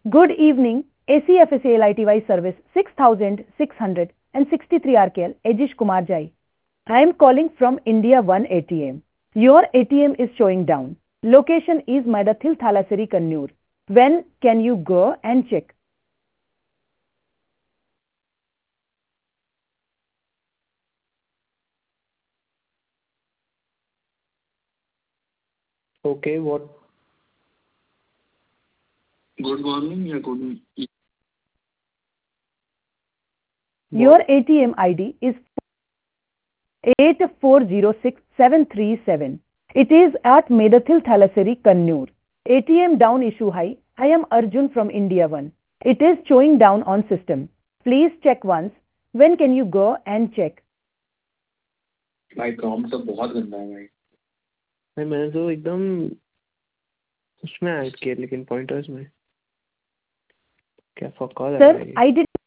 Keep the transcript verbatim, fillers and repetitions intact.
Good evening, A C F S A L I T Y service six thousand six hundred sixty-three R K L, Ajish Kumar Jai. I am calling from India one A T M. Your A T M is showing down. Location is Maidathil Thalassery, Kannur. When can you go and check? Okay, what? Good morning, yeah, good e- Your What? A T M I D is eight four zero six seven three seven. It is at Maidathil Thalassery, Kannur. A T M down issue high. I am Arjun from India one. It is showing down on system. Please check once. When can you go and check? भाई prompt तो बहुत गंदा है भाई। भाई मैंने तो एकदम उसमें ऐड किया लेकिन पॉइंटर्स में क्या फक ऑल है Sir, भाई। I did